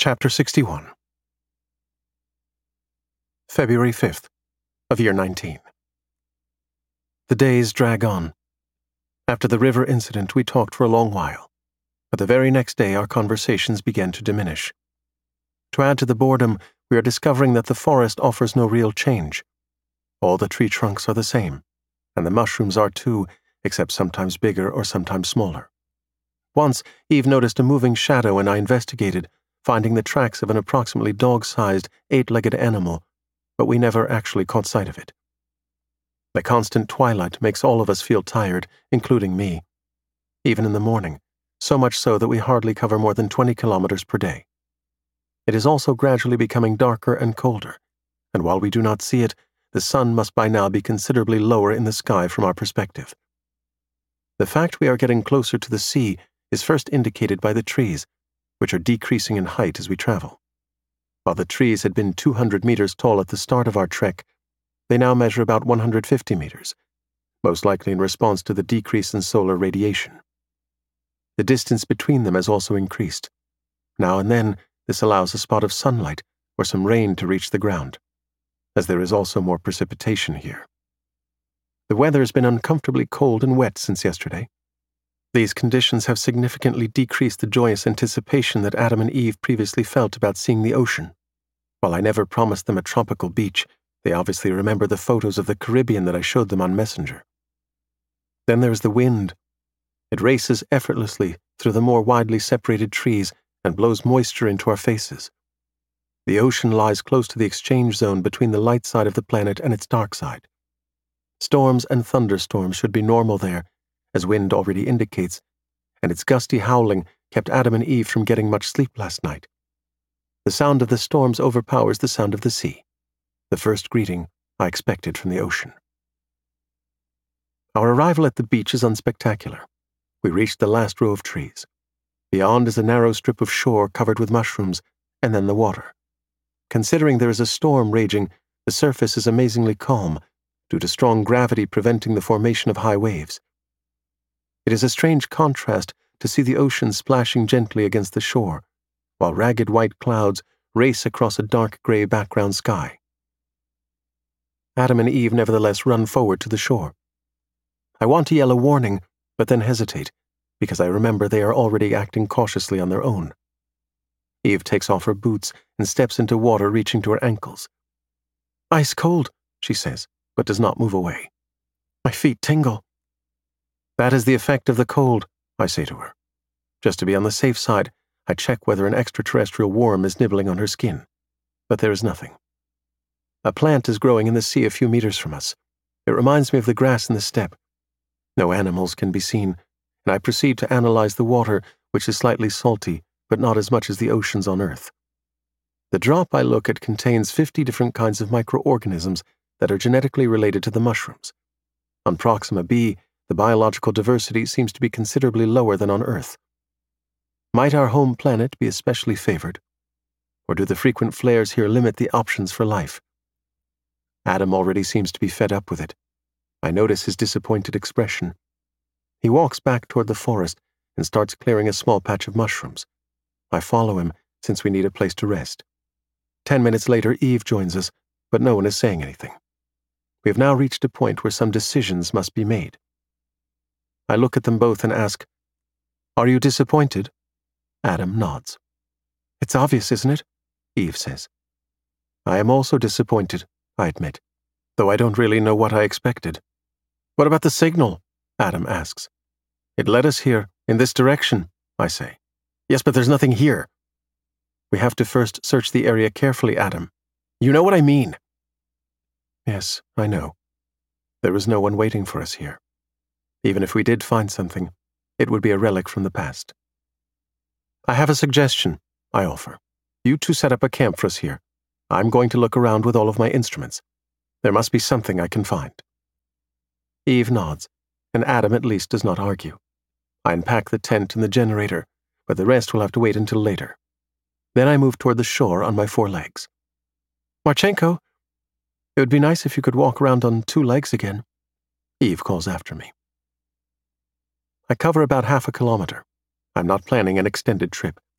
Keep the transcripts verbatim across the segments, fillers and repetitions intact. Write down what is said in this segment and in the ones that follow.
Chapter sixty-one. February fifth, of year nineteen. The days drag on. After the river incident, we talked for a long while, but the very next day our conversations began to diminish. To add to the boredom, we are discovering that the forest offers no real change. All the tree trunks are the same, and the mushrooms are too, except sometimes bigger or sometimes smaller. Once, Eve noticed a moving shadow and I investigated, finding the tracks of an approximately dog-sized, eight-legged animal, but we never actually caught sight of it. The constant twilight makes all of us feel tired, including me. Even in the morning, so much so that we hardly cover more than twenty kilometers per day. It is also gradually becoming darker and colder, and while we do not see it, the sun must by now be considerably lower in the sky from our perspective. The fact we are getting closer to the sea is first indicated by the trees, which are decreasing in height as we travel. While the trees had been two hundred meters tall at the start of our trek, they now measure about one hundred fifty meters, most likely in response to the decrease in solar radiation. The distance between them has also increased. Now and then, this allows a spot of sunlight or some rain to reach the ground, as there is also more precipitation here. The weather has been uncomfortably cold and wet since yesterday. These conditions have significantly decreased the joyous anticipation that Adam and Eve previously felt about seeing the ocean. While I never promised them a tropical beach, they obviously remember the photos of the Caribbean that I showed them on Messenger. Then there is the wind. It races effortlessly through the more widely separated trees and blows moisture into our faces. The ocean lies close to the exchange zone between the light side of the planet and its dark side. Storms and thunderstorms should be normal there, as wind already indicates, and its gusty howling kept Adam and Eve from getting much sleep last night. The sound of the storms overpowers the sound of the sea, the first greeting I expected from the ocean. Our arrival at the beach is unspectacular. We reached the last row of trees. Beyond is a narrow strip of shore covered with mushrooms, and then the water. Considering there is a storm raging, the surface is amazingly calm, due to strong gravity preventing the formation of high waves. It is a strange contrast to see the ocean splashing gently against the shore, while ragged white clouds race across a dark gray background sky. Adam and Eve nevertheless run forward to the shore. I want to yell a warning, but then hesitate, because I remember they are already acting cautiously on their own. Eve takes off her boots and steps into water reaching to her ankles. "Ice cold," she says, but does not move away. "My feet tingle." "That is the effect of the cold," I say to her. Just to be on the safe side, I check whether an extraterrestrial worm is nibbling on her skin, but there is nothing. A plant is growing in the sea a few meters from us. It reminds me of the grass in the steppe. No animals can be seen, and I proceed to analyze the water, which is slightly salty, but not as much as the oceans on Earth. The drop I look at contains fifty different kinds of microorganisms that are genetically related to the mushrooms. On Proxima b, the biological diversity seems to be considerably lower than on Earth. Might our home planet be especially favored? Or do the frequent flares here limit the options for life? Adam already seems to be fed up with it. I notice his disappointed expression. He walks back toward the forest and starts clearing a small patch of mushrooms. I follow him, since we need a place to rest. Ten minutes later, Eve joins us, but no one is saying anything. We have now reached a point where some decisions must be made. I look at them both and ask, "Are you disappointed?" Adam nods. "It's obvious, isn't it?" Eve says. "I am also disappointed," I admit, though I don't really know what I expected. "What about the signal?" Adam asks. "It led us here, in this direction," I say. "Yes, but there's nothing here." "We have to first search the area carefully, Adam. You know what I mean." Yes, I know. There was no one waiting for us here. Even if we did find something, it would be a relic from the past. "I have a suggestion," I offer. "You two set up a camp for us here. I'm going to look around with all of my instruments. There must be something I can find." Eve nods, and Adam at least does not argue. I unpack the tent and the generator, but the rest will have to wait until later. Then I move toward the shore on my four legs. "Marchenko, it would be nice if you could walk around on two legs again," Eve calls after me. I cover about half a kilometer. I'm not planning an extended trip.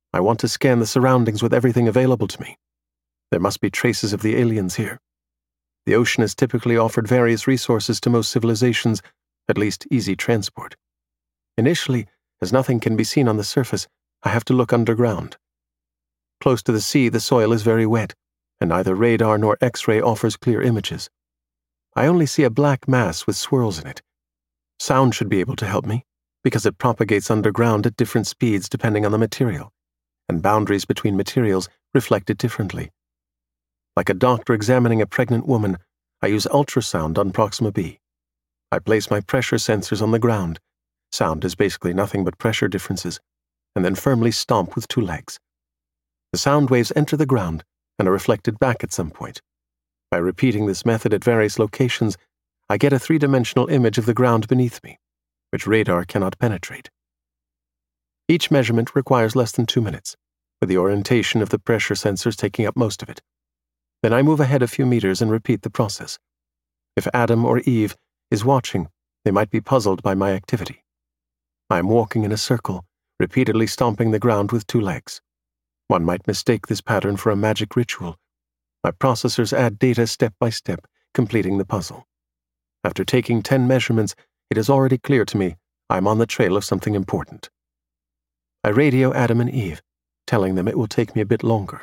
I want to scan the surroundings with everything available to me. There must be traces of the aliens here. The ocean has typically offered various resources to most civilizations, at least easy transport. Initially, as nothing can be seen on the surface, I have to look underground. Close to the sea, the soil is very wet, and neither radar nor X-ray offers clear images. I only see a black mass with swirls in it. Sound should be able to help me, because it propagates underground at different speeds depending on the material, and boundaries between materials reflect it differently. Like a doctor examining a pregnant woman, I use ultrasound on Proxima B. I place my pressure sensors on the ground. Sound is basically nothing but pressure differences, and then firmly stomp with two legs. The sound waves enter the ground and are reflected back at some point. By repeating this method at various locations, I get a three-dimensional image of the ground beneath me, which radar cannot penetrate. Each measurement requires less than two minutes, with the orientation of the pressure sensors taking up most of it. Then I move ahead a few meters and repeat the process. If Adam or Eve is watching, they might be puzzled by my activity. I am walking in a circle, repeatedly stomping the ground with two legs. One might mistake this pattern for a magic ritual. My processors add data step by step, completing the puzzle. After taking ten measurements, it is already clear to me I am on the trail of something important. I radio Adam and Eve, telling them it will take me a bit longer.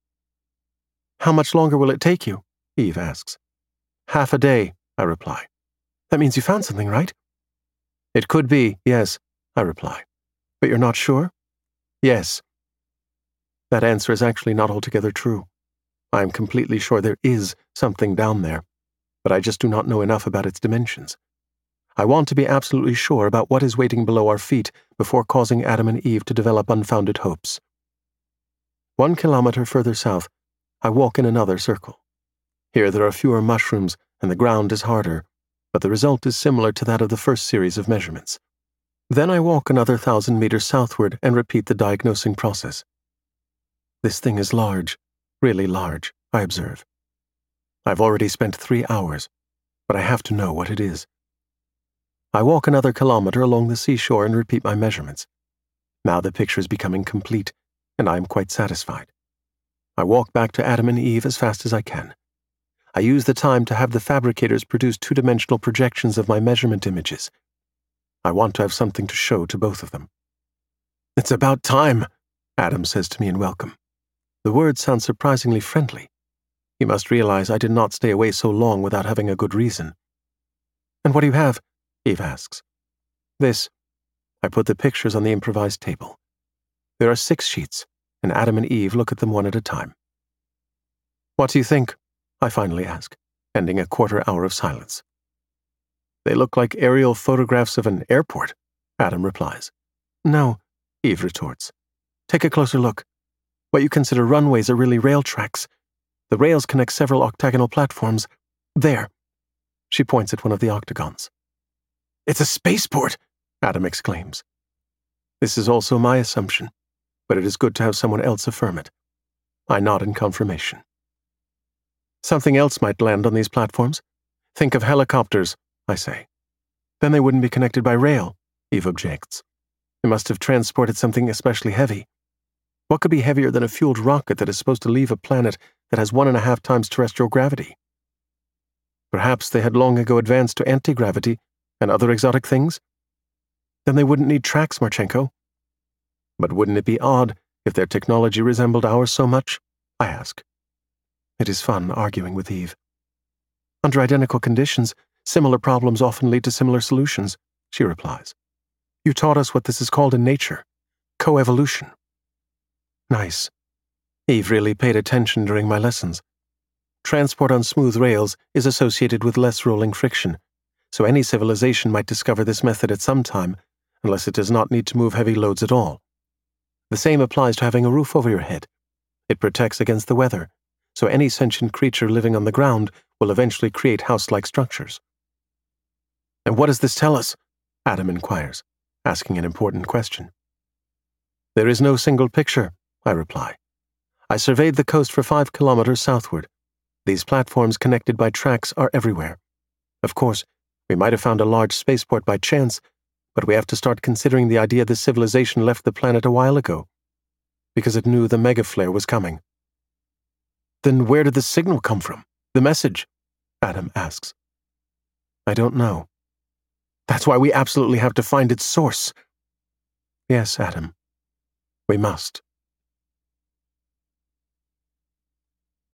"How much longer will it take you?" Eve asks. "Half a day," I reply. "That means you found something, right?" "It could be, yes," I reply. "But you're not sure?" "Yes." That answer is actually not altogether true. I am completely sure there is something down there, but I just do not know enough about its dimensions. I want to be absolutely sure about what is waiting below our feet before causing Adam and Eve to develop unfounded hopes. One kilometer further south, I walk in another circle. Here there are fewer mushrooms and the ground is harder, but the result is similar to that of the first series of measurements. Then I walk another thousand meters southward and repeat the diagnosing process. This thing is large, really large, I observe. I've already spent three hours, but I have to know what it is. I walk another kilometer along the seashore and repeat my measurements. Now the picture is becoming complete, and I am quite satisfied. I walk back to Adam and Eve as fast as I can. I use the time to have the fabricators produce two-dimensional projections of my measurement images. I want to have something to show to both of them. "It's about time," Adam says to me in welcome. The words sound surprisingly friendly. He must realize I did not stay away so long without having a good reason. "And what do you have?" Eve asks. "This." I put the pictures on the improvised table. There are six sheets, and Adam and Eve look at them one at a time. "What do you think?" I finally ask, ending a quarter hour of silence. "They look like aerial photographs of an airport," Adam replies. "No," Eve retorts. "Take a closer look. What you consider runways are really rail tracks. The rails connect several octagonal platforms. There." She points at one of the octagons. "It's a spaceport!" Adam exclaims. This is also my assumption, but it is good to have someone else affirm it. I nod in confirmation. "Something else might land on these platforms. Think of helicopters," I say. "Then they wouldn't be connected by rail," Eve objects. "They must have transported something especially heavy. What could be heavier than a fueled rocket that is supposed to leave a planet that has one and a half times terrestrial gravity? Perhaps they had long ago advanced to anti-gravity and other exotic things? Then they wouldn't need tracks, Marchenko." "But wouldn't it be odd if their technology resembled ours so much?" I ask. It is fun arguing with Eve. "Under identical conditions, similar problems often lead to similar solutions," she replies. "You taught us what this is called in nature, coevolution." Nice. Eve really paid attention during my lessons. Transport on smooth rails is associated with less rolling friction, so any civilization might discover this method at some time, unless it does not need to move heavy loads at all. The same applies to having a roof over your head. It protects against the weather, so any sentient creature living on the ground will eventually create house-like structures. "And what does this tell us?" Adam inquires, asking an important question. "There is no single picture," I reply. "I surveyed the coast for five kilometers southward. These platforms connected by tracks are everywhere. Of course, we might have found a large spaceport by chance, but we have to start considering the idea this civilization left the planet a while ago. because it knew the megaflare was coming. Then where did the signal come from? The message? Adam asks. I don't know. That's why we absolutely have to find its source. Yes, Adam. We must.